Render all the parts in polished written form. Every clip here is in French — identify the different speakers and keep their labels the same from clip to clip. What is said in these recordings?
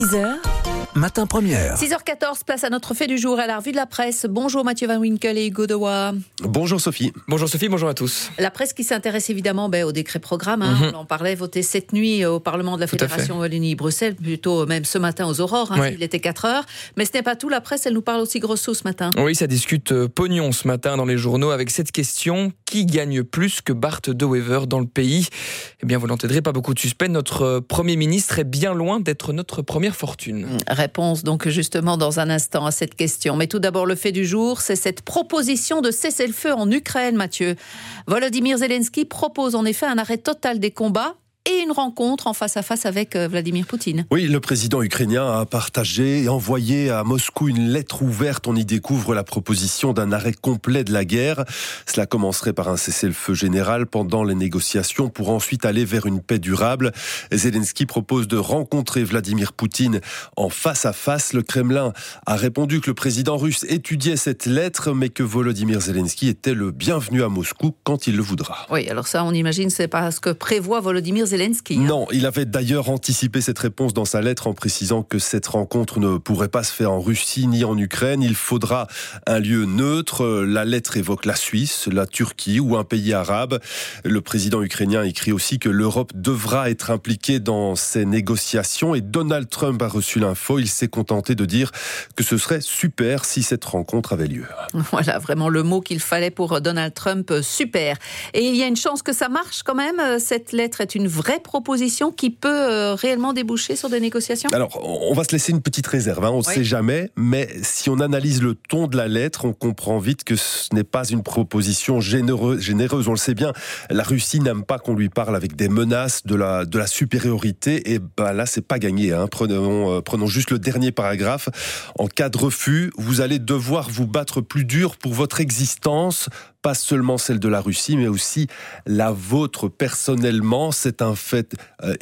Speaker 1: 6h, matin première.
Speaker 2: 6h14, place à notre fait du jour à la revue de la presse. Bonjour Mathieu Van Winkel et Hugo Dewa.
Speaker 3: Bonjour Sophie.
Speaker 4: Bonjour Sophie, bonjour à tous.
Speaker 2: La presse qui s'intéresse évidemment au décret programme. On en parlait, voté cette nuit au Parlement de la Fédération Wallonie-Bruxelles, plutôt même ce matin aux aurores, il était 4h. Mais ce n'est pas tout, la presse, elle nous parle aussi grosso ce matin.
Speaker 4: Oui, ça discute pognon ce matin dans les journaux avec cette question: qui gagne plus que Bart De Wever dans le pays? Eh bien, vous l'entendrez, pas beaucoup de suspense. Notre Premier ministre est bien loin d'être notre première fortune.
Speaker 2: Réponse donc justement dans un instant à cette question. Mais tout d'abord, le fait du jour, c'est cette proposition de cessez-le-feu en Ukraine, Mathieu. Volodymyr Zelensky propose en effet un arrêt total des combats et une rencontre en face-à-face avec Vladimir Poutine.
Speaker 3: Oui, le président ukrainien a partagé et envoyé à Moscou une lettre ouverte. On y découvre la proposition d'un arrêt complet de la guerre. Cela commencerait par un cessez-le-feu général pendant les négociations pour ensuite aller vers une paix durable. Zelensky propose de rencontrer Vladimir Poutine en face-à-face. Le Kremlin a répondu que le président russe étudiait cette lettre, mais que Volodymyr Zelensky était le bienvenu à Moscou quand il le voudra.
Speaker 2: Oui, alors ça, on imagine, c'est pas ce que prévoit Volodymyr Zelensky.
Speaker 3: Non, il avait d'ailleurs anticipé cette réponse dans sa lettre en précisant que cette rencontre ne pourrait pas se faire en Russie ni en Ukraine. Il faudra un lieu neutre. La lettre évoque la Suisse, la Turquie ou un pays arabe. Le président ukrainien écrit aussi que l'Europe devra être impliquée dans ces négociations et Donald Trump a reçu l'info. Il s'est contenté de dire que ce serait super si cette rencontre avait lieu.
Speaker 2: Voilà, vraiment le mot qu'il fallait pour Donald Trump, super. Et il y a une chance que ça marche quand même. Cette lettre est une vraie proposition qui peut réellement déboucher sur des négociations? Alors,
Speaker 3: on va se laisser une petite réserve, on ne sait jamais, mais si on analyse le ton de la lettre, on comprend vite que ce n'est pas une proposition généreuse. On le sait bien, la Russie n'aime pas qu'on lui parle avec des menaces de la supériorité, et là, c'est pas gagné. Prenons juste le dernier paragraphe. En cas de refus, vous allez devoir vous battre plus dur pour votre existence, pas seulement celle de la Russie, mais aussi la vôtre personnellement. C'est un fait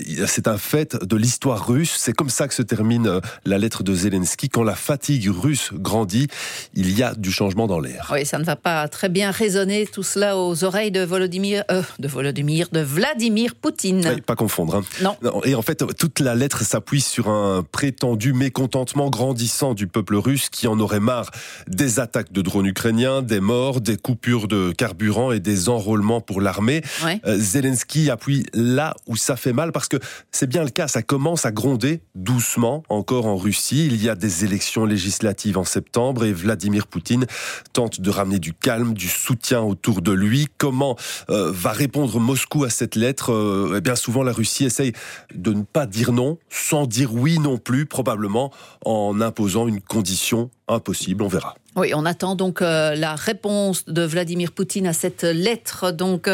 Speaker 3: de l'histoire russe. C'est comme ça que se termine la lettre de Zelensky. Quand la fatigue russe grandit, il y a du changement dans l'air.
Speaker 2: Oui, ça ne va pas très bien résonner tout cela aux oreilles de Vladimir Poutine.
Speaker 3: Oui, pas confondre.
Speaker 2: Non.
Speaker 3: Et en fait, toute la lettre s'appuie sur un prétendu mécontentement grandissant du peuple russe qui en aurait marre des attaques de drones ukrainiens, des morts, des coupures de carburant et des enrôlements pour l'armée. Ouais. Zelensky appuie là où ça fait mal, parce que c'est bien le cas, ça commence à gronder doucement encore en Russie. Il y a des élections législatives en septembre et Vladimir Poutine tente de ramener du calme, du soutien autour de lui. Comment va répondre Moscou à cette lettre? Bien souvent, la Russie essaye de ne pas dire non, sans dire oui non plus, probablement en imposant une condition impossible, on verra.
Speaker 2: Oui, on attend donc la réponse de Vladimir Poutine à cette lettre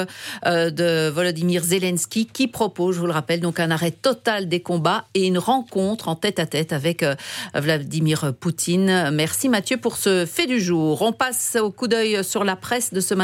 Speaker 2: de Volodymyr Zelensky qui propose, je vous le rappelle, donc un arrêt total des combats et une rencontre en tête-à-tête avec Vladimir Poutine. Merci Mathieu pour ce fait du jour. On passe au coup d'œil sur la presse de ce matin.